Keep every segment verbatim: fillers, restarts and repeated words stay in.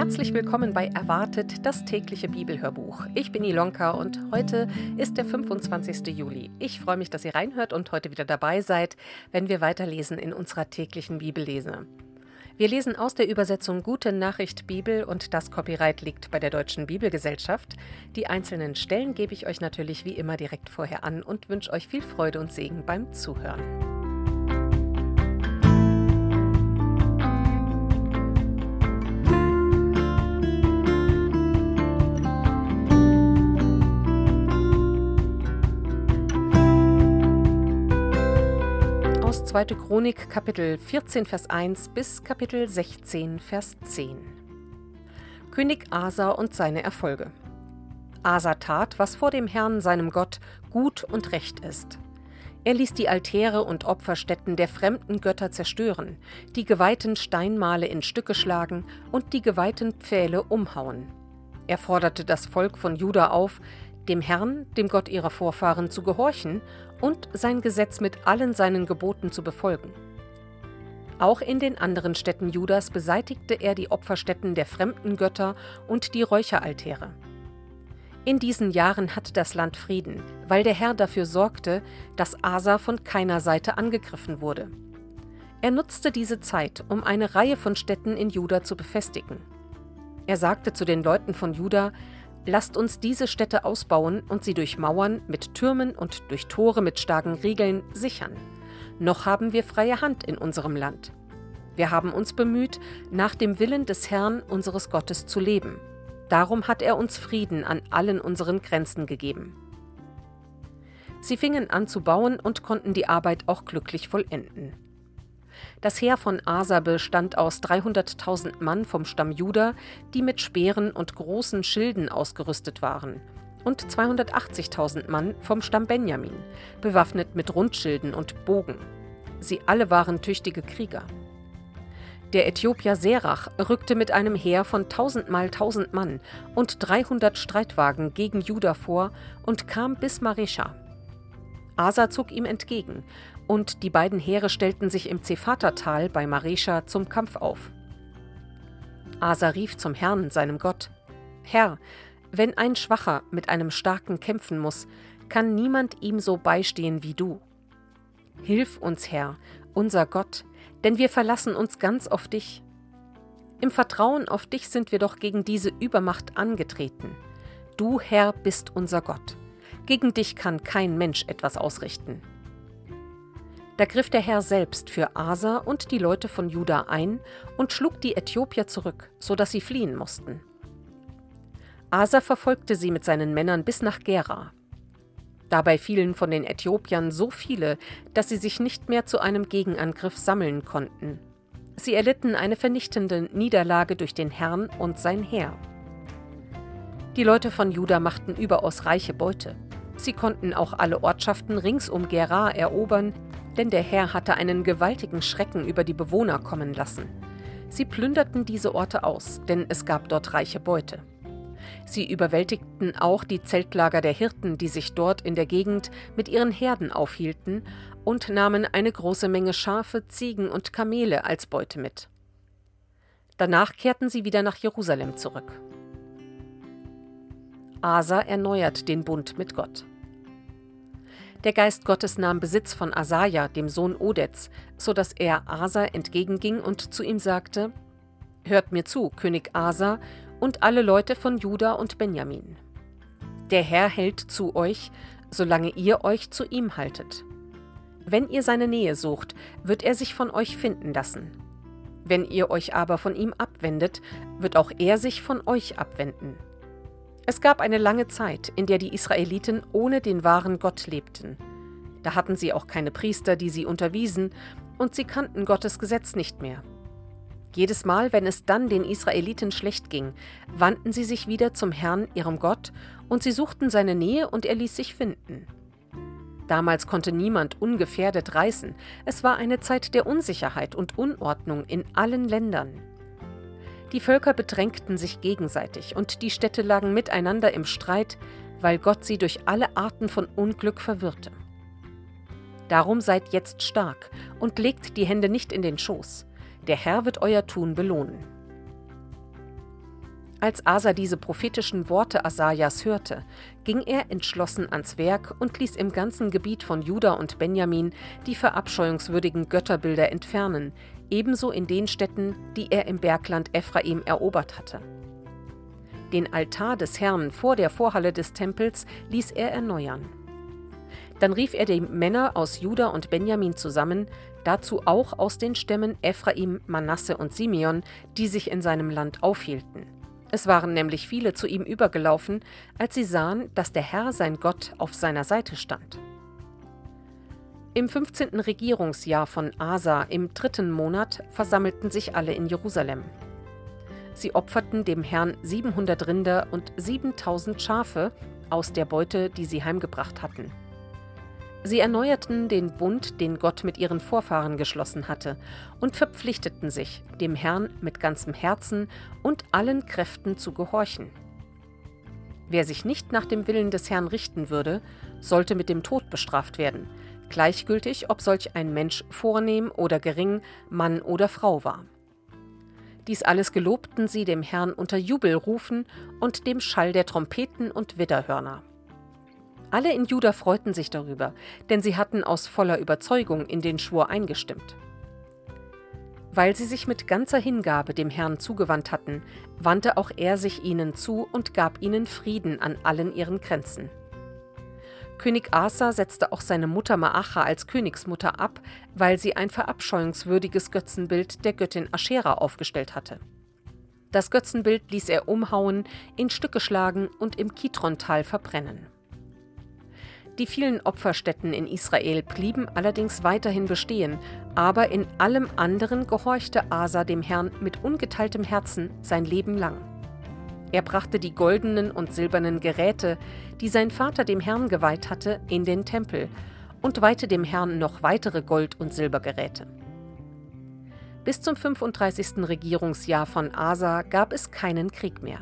Herzlich willkommen bei Erwartet, das tägliche Bibelhörbuch. Ich bin Ilonka und heute ist der fünfundzwanzigste Juli. Ich freue mich, dass ihr reinhört und heute wieder dabei seid, wenn wir weiterlesen in unserer täglichen Bibellese. Wir lesen aus der Übersetzung Gute Nachricht Bibel und das Copyright liegt bei der Deutschen Bibelgesellschaft. Die einzelnen Stellen gebe ich euch natürlich wie immer direkt vorher an und wünsche euch viel Freude und Segen beim Zuhören. Aus zweite. Chronik, Kapitel vierzehn, Vers eins bis Kapitel sechzehn, Vers zehn. König Asa und seine Erfolge. Asa tat, was vor dem Herrn, seinem Gott, gut und recht ist. Er ließ die Altäre und Opferstätten der fremden Götter zerstören, die geweihten Steinmale in Stücke schlagen und die geweihten Pfähle umhauen. Er forderte das Volk von Juda auf, dem Herrn, dem Gott ihrer Vorfahren, zu gehorchen und sein Gesetz mit allen seinen Geboten zu befolgen. Auch in den anderen Städten Judas beseitigte er die Opferstätten der fremden Götter und die Räucheraltäre. In diesen Jahren hatte das Land Frieden, weil der Herr dafür sorgte, dass Asa von keiner Seite angegriffen wurde. Er nutzte diese Zeit, um eine Reihe von Städten in Juda zu befestigen. Er sagte zu den Leuten von Juda: Lasst uns diese Städte ausbauen und sie durch Mauern mit Türmen und durch Tore mit starken Riegeln sichern. Noch haben wir freie Hand in unserem Land. Wir haben uns bemüht, nach dem Willen des Herrn, unseres Gottes, zu leben. Darum hat er uns Frieden an allen unseren Grenzen gegeben. Sie fingen an zu bauen und konnten die Arbeit auch glücklich vollenden. Das Heer von Asa bestand aus dreihunderttausend Mann vom Stamm Juda, die mit Speeren und großen Schilden ausgerüstet waren, und zweihundertachtzigtausend Mann vom Stamm Benjamin, bewaffnet mit Rundschilden und Bogen. Sie alle waren tüchtige Krieger. Der Äthiopier Serach rückte mit einem Heer von tausend mal tausend Mann und dreihundert Streitwagen gegen Juda vor und kam bis Maresha. Asa zog ihm entgegen, und die beiden Heere stellten sich im Zephatertal bei Maresha zum Kampf auf. Asa rief zum Herrn, seinem Gott: Herr, wenn ein Schwacher mit einem Starken kämpfen muss, kann niemand ihm so beistehen wie du. Hilf uns, Herr, unser Gott, denn wir verlassen uns ganz auf dich. Im Vertrauen auf dich sind wir doch gegen diese Übermacht angetreten. Du, Herr, bist unser Gott. Gegen dich kann kein Mensch etwas ausrichten. Da griff der Herr selbst für Asa und die Leute von Juda ein und schlug die Äthiopier zurück, so dass sie fliehen mussten. Asa verfolgte sie mit seinen Männern bis nach Gera. Dabei fielen von den Äthiopiern so viele, dass sie sich nicht mehr zu einem Gegenangriff sammeln konnten. Sie erlitten eine vernichtende Niederlage durch den Herrn und sein Heer. Die Leute von Juda machten überaus reiche Beute. Sie konnten auch alle Ortschaften rings um Gera erobern, denn der Herr hatte einen gewaltigen Schrecken über die Bewohner kommen lassen. Sie plünderten diese Orte aus, denn es gab dort reiche Beute. Sie überwältigten auch die Zeltlager der Hirten, die sich dort in der Gegend mit ihren Herden aufhielten, und nahmen eine große Menge Schafe, Ziegen und Kamele als Beute mit. Danach kehrten sie wieder nach Jerusalem zurück. Asa erneuert den Bund mit Gott. Der Geist Gottes nahm Besitz von Asaja, dem Sohn Odeds, so dass er Asa entgegenging und zu ihm sagte: Hört mir zu, König Asa und alle Leute von Juda und Benjamin. Der Herr hält zu euch, solange ihr euch zu ihm haltet. Wenn ihr seine Nähe sucht, wird er sich von euch finden lassen. Wenn ihr euch aber von ihm abwendet, wird auch er sich von euch abwenden. Es gab eine lange Zeit, in der die Israeliten ohne den wahren Gott lebten. Da hatten sie auch keine Priester, die sie unterwiesen, und sie kannten Gottes Gesetz nicht mehr. Jedes Mal, wenn es dann den Israeliten schlecht ging, wandten sie sich wieder zum Herrn, ihrem Gott, und sie suchten seine Nähe, und er ließ sich finden. Damals konnte niemand ungefährdet reisen. Es war eine Zeit der Unsicherheit und Unordnung in allen Ländern. Die Völker bedrängten sich gegenseitig und die Städte lagen miteinander im Streit, weil Gott sie durch alle Arten von Unglück verwirrte. Darum seid jetzt stark und legt die Hände nicht in den Schoß. Der Herr wird euer Tun belohnen. Als Asa diese prophetischen Worte Asajas hörte, ging er entschlossen ans Werk und ließ im ganzen Gebiet von Juda und Benjamin die verabscheuungswürdigen Götterbilder entfernen, ebenso in den Städten, die er im Bergland Ephraim erobert hatte. Den Altar des Herrn vor der Vorhalle des Tempels ließ er erneuern. Dann rief er die Männer aus Juda und Benjamin zusammen, dazu auch aus den Stämmen Ephraim, Manasse und Simeon, die sich in seinem Land aufhielten. Es waren nämlich viele zu ihm übergelaufen, als sie sahen, dass der Herr, sein Gott, auf seiner Seite stand. Im fünfzehnten Regierungsjahr von Asa, im dritten Monat, versammelten sich alle in Jerusalem. Sie opferten dem Herrn siebenhundert Rinder und siebentausend Schafe aus der Beute, die sie heimgebracht hatten. Sie erneuerten den Bund, den Gott mit ihren Vorfahren geschlossen hatte, und verpflichteten sich, dem Herrn mit ganzem Herzen und allen Kräften zu gehorchen. Wer sich nicht nach dem Willen des Herrn richten würde, sollte mit dem Tod bestraft werden, gleichgültig, ob solch ein Mensch vornehm oder gering, Mann oder Frau war. Dies alles gelobten sie dem Herrn unter Jubelrufen und dem Schall der Trompeten und Widderhörner. Alle in Juda freuten sich darüber, denn sie hatten aus voller Überzeugung in den Schwur eingestimmt. Weil sie sich mit ganzer Hingabe dem Herrn zugewandt hatten, wandte auch er sich ihnen zu und gab ihnen Frieden an allen ihren Grenzen. König Asa setzte auch seine Mutter Maacha als Königsmutter ab, weil sie ein verabscheuungswürdiges Götzenbild der Göttin Aschera aufgestellt hatte. Das Götzenbild ließ er umhauen, in Stücke schlagen und im Kidron-Tal verbrennen. Die vielen Opferstätten in Israel blieben allerdings weiterhin bestehen, aber in allem anderen gehorchte Asa dem Herrn mit ungeteiltem Herzen sein Leben lang. Er brachte die goldenen und silbernen Geräte, die sein Vater dem Herrn geweiht hatte, in den Tempel und weihte dem Herrn noch weitere Gold- und Silbergeräte. Bis zum fünfunddreißigsten Regierungsjahr von Asa gab es keinen Krieg mehr.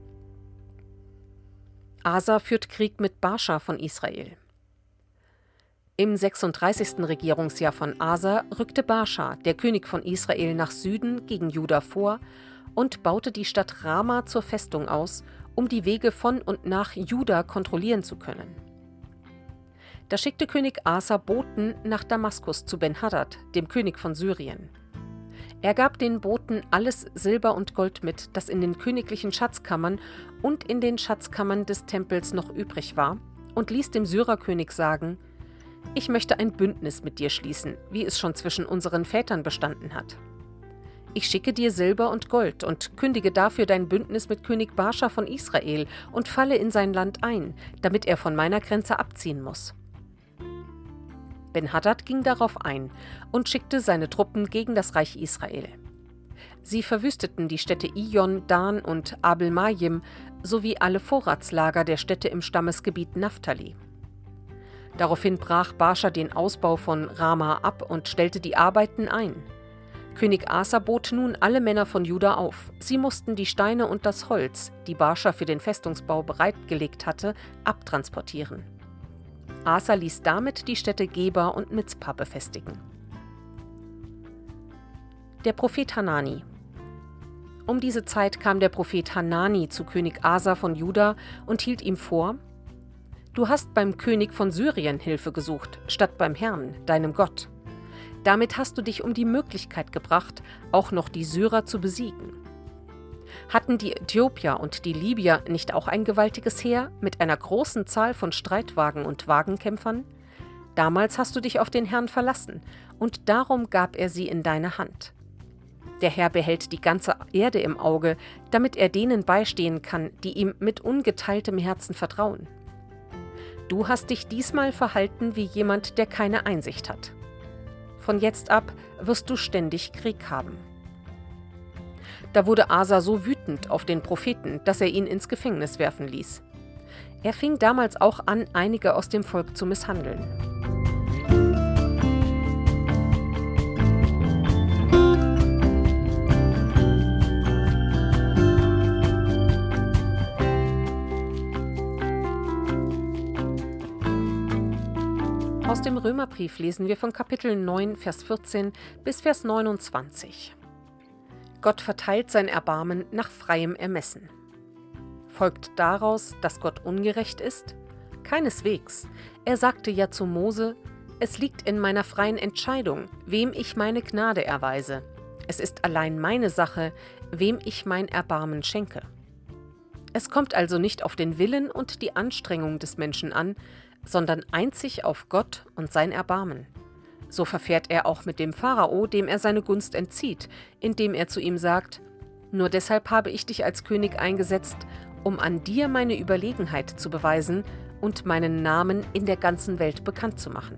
Asa führt Krieg mit Baascha von Israel. Im sechsunddreißigsten Regierungsjahr von Asa rückte Baascha, der König von Israel, nach Süden gegen Juda vor und baute die Stadt Rama zur Festung aus, um die Wege von und nach Juda kontrollieren zu können. Da schickte König Asa Boten nach Damaskus zu Ben-Hadad, dem König von Syrien. Er gab den Boten alles Silber und Gold mit, das in den königlichen Schatzkammern und in den Schatzkammern des Tempels noch übrig war, und ließ dem Syrerkönig sagen: Ich möchte ein Bündnis mit dir schließen, wie es schon zwischen unseren Vätern bestanden hat. Ich schicke dir Silber und Gold und kündige dafür dein Bündnis mit König Baascha von Israel und falle in sein Land ein, damit er von meiner Grenze abziehen muss. Ben-Hadad ging darauf ein und schickte seine Truppen gegen das Reich Israel. Sie verwüsteten die Städte Ijon, Dan und Abel-Majim sowie alle Vorratslager der Städte im Stammesgebiet Naphtali. Daraufhin brach Baascha den Ausbau von Rama ab und stellte die Arbeiten ein. König Asa bot nun alle Männer von Juda auf. Sie mussten die Steine und das Holz, die Baascha für den Festungsbau bereitgelegt hatte, abtransportieren. Asa ließ damit die Städte Geba und Mizpa befestigen. Der Prophet Hanani. Um diese Zeit kam der Prophet Hanani zu König Asa von Juda und hielt ihm vor: Du hast beim König von Syrien Hilfe gesucht, statt beim Herrn, deinem Gott. Damit hast du dich um die Möglichkeit gebracht, auch noch die Syrer zu besiegen. Hatten die Äthiopier und die Libyer nicht auch ein gewaltiges Heer mit einer großen Zahl von Streitwagen und Wagenkämpfern? Damals hast du dich auf den Herrn verlassen, und darum gab er sie in deine Hand. Der Herr behält die ganze Erde im Auge, damit er denen beistehen kann, die ihm mit ungeteiltem Herzen vertrauen. Du hast dich diesmal verhalten wie jemand, der keine Einsicht hat. Von jetzt ab wirst du ständig Krieg haben. Da wurde Asa so wütend auf den Propheten, dass er ihn ins Gefängnis werfen ließ. Er fing damals auch an, einige aus dem Volk zu misshandeln. Aus dem Römerbrief lesen wir von Kapitel neun, Vers vierzehn bis Vers neunundzwanzig. Gott verteilt sein Erbarmen nach freiem Ermessen. Folgt daraus, dass Gott ungerecht ist? Keineswegs. Er sagte ja zu Mose: Es liegt in meiner freien Entscheidung, wem ich meine Gnade erweise. Es ist allein meine Sache, wem ich mein Erbarmen schenke. Es kommt also nicht auf den Willen und die Anstrengung des Menschen an, sondern einzig auf Gott und sein Erbarmen. So verfährt er auch mit dem Pharao, dem er seine Gunst entzieht, indem er zu ihm sagt: Nur deshalb habe ich dich als König eingesetzt, um an dir meine Überlegenheit zu beweisen und meinen Namen in der ganzen Welt bekannt zu machen.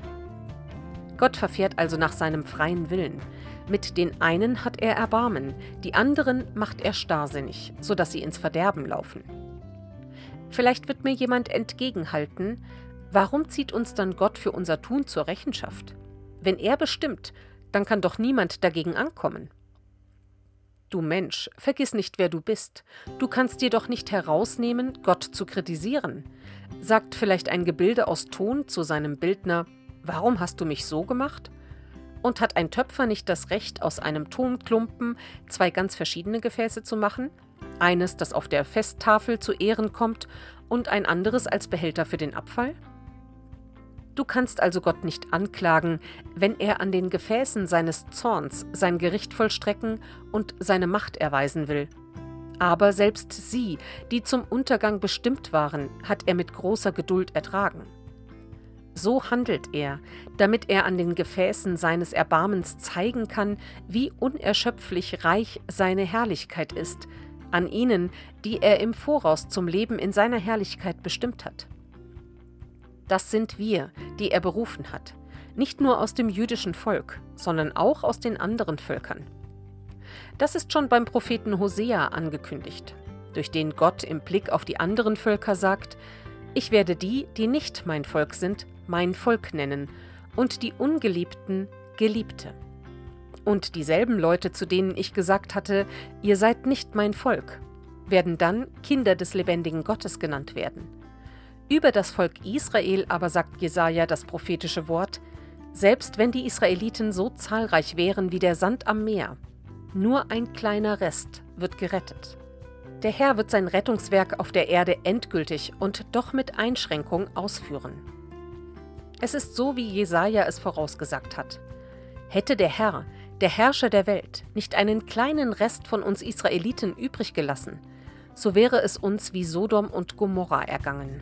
Gott verfährt also nach seinem freien Willen. Mit den einen hat er Erbarmen, die anderen macht er starrsinnig, sodass sie ins Verderben laufen. Vielleicht wird mir jemand entgegenhalten: Warum zieht uns dann Gott für unser Tun zur Rechenschaft? Wenn er bestimmt, dann kann doch niemand dagegen ankommen. Du Mensch, vergiss nicht, wer du bist. Du kannst dir doch nicht herausnehmen, Gott zu kritisieren. Sagt vielleicht ein Gebilde aus Ton zu seinem Bildner: Warum hast du mich so gemacht? Und hat ein Töpfer nicht das Recht, aus einem Tonklumpen zwei ganz verschiedene Gefäße zu machen? Eines, das auf der Festtafel zu Ehren kommt, und ein anderes als Behälter für den Abfall? Du kannst also Gott nicht anklagen, wenn er an den Gefäßen seines Zorns sein Gericht vollstrecken und seine Macht erweisen will. Aber selbst sie, die zum Untergang bestimmt waren, hat er mit großer Geduld ertragen. So handelt er, damit er an den Gefäßen seines Erbarmens zeigen kann, wie unerschöpflich reich seine Herrlichkeit ist, an ihnen, die er im Voraus zum Leben in seiner Herrlichkeit bestimmt hat. Das sind wir, die er berufen hat, nicht nur aus dem jüdischen Volk, sondern auch aus den anderen Völkern. Das ist schon beim Propheten Hosea angekündigt, durch den Gott im Blick auf die anderen Völker sagt: Ich werde die, die nicht mein Volk sind, mein Volk nennen, und die Ungeliebten Geliebte. Und dieselben Leute, zu denen ich gesagt hatte: Ihr seid nicht mein Volk, werden dann Kinder des lebendigen Gottes genannt werden. Über das Volk Israel aber sagt Jesaja das prophetische Wort: Selbst wenn die Israeliten so zahlreich wären wie der Sand am Meer, nur ein kleiner Rest wird gerettet. Der Herr wird sein Rettungswerk auf der Erde endgültig und doch mit Einschränkung ausführen. Es ist so, wie Jesaja es vorausgesagt hat. Hätte der Herr, der Herrscher der Welt, nicht einen kleinen Rest von uns Israeliten übrig gelassen, so wäre es uns wie Sodom und Gomorra ergangen.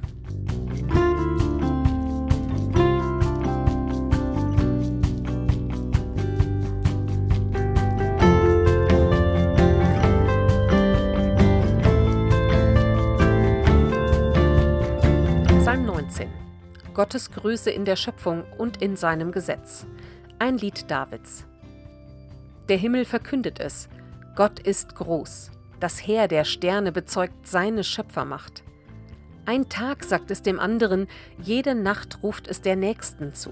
Psalm neunzehn. Gottes Größe in der Schöpfung und in seinem Gesetz. Ein Lied Davids. Der Himmel verkündet es: Gott ist groß. Das Heer der Sterne bezeugt seine Schöpfermacht. Ein Tag sagt es dem anderen, jede Nacht ruft es der Nächsten zu.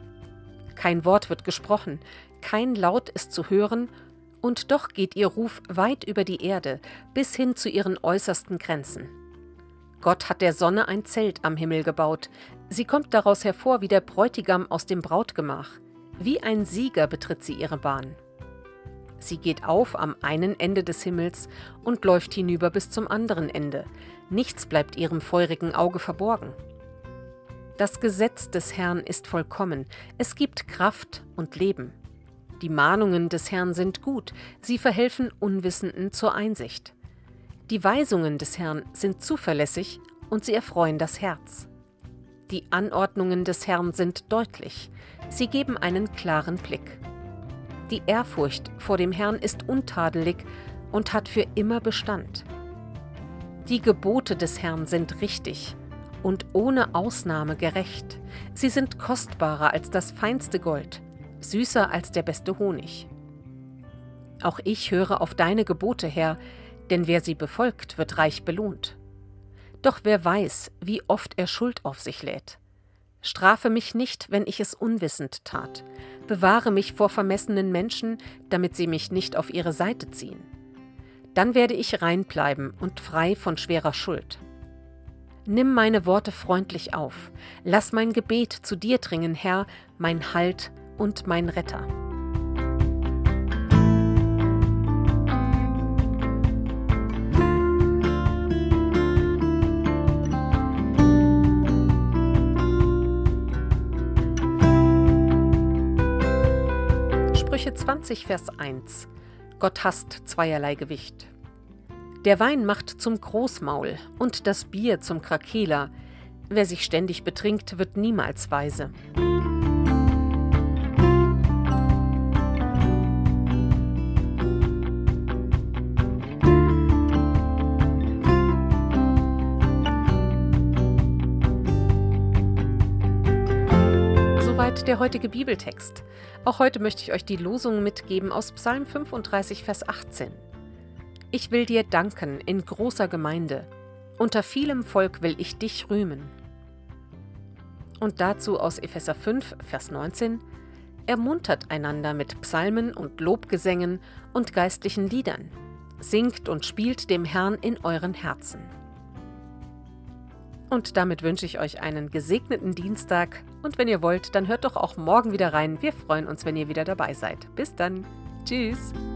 Kein Wort wird gesprochen, kein Laut ist zu hören, und doch geht ihr Ruf weit über die Erde, bis hin zu ihren äußersten Grenzen. Gott hat der Sonne ein Zelt am Himmel gebaut. Sie kommt daraus hervor wie der Bräutigam aus dem Brautgemach. Wie ein Sieger betritt sie ihre Bahn. Sie geht auf am einen Ende des Himmels und läuft hinüber bis zum anderen Ende. Nichts bleibt ihrem feurigen Auge verborgen. Das Gesetz des Herrn ist vollkommen. Es gibt Kraft und Leben. Die Mahnungen des Herrn sind gut. Sie verhelfen Unwissenden zur Einsicht. Die Weisungen des Herrn sind zuverlässig und sie erfreuen das Herz. Die Anordnungen des Herrn sind deutlich. Sie geben einen klaren Blick. Die Ehrfurcht vor dem Herrn ist untadelig und hat für immer Bestand. Die Gebote des Herrn sind richtig und ohne Ausnahme gerecht. Sie sind kostbarer als das feinste Gold, süßer als der beste Honig. Auch ich höre auf deine Gebote, Herr, denn wer sie befolgt, wird reich belohnt. Doch wer weiß, wie oft er Schuld auf sich lädt. Strafe mich nicht, wenn ich es unwissend tat. Bewahre mich vor vermessenen Menschen, damit sie mich nicht auf ihre Seite ziehen. Dann werde ich rein bleiben und frei von schwerer Schuld. Nimm meine Worte freundlich auf. Lass mein Gebet zu dir dringen, Herr, mein Halt und mein Retter. Sprüche zwanzig, Vers eins. Gott hasst zweierlei Gewicht. Der Wein macht zum Großmaul und das Bier zum Krakeeler. Wer sich ständig betrinkt, wird niemals weise. Soweit der heutige Bibeltext. Auch heute möchte ich euch die Losung mitgeben aus Psalm fünfunddreißig, Vers achtzehn. Ich will dir danken in großer Gemeinde. Unter vielem Volk will ich dich rühmen. Und dazu aus Epheser fünf, Vers neunzehn. Ermuntert einander mit Psalmen und Lobgesängen und geistlichen Liedern. Singt und spielt dem Herrn in euren Herzen. Und damit wünsche ich euch einen gesegneten Dienstag. Und wenn ihr wollt, dann hört doch auch morgen wieder rein. Wir freuen uns, wenn ihr wieder dabei seid. Bis dann. Tschüss.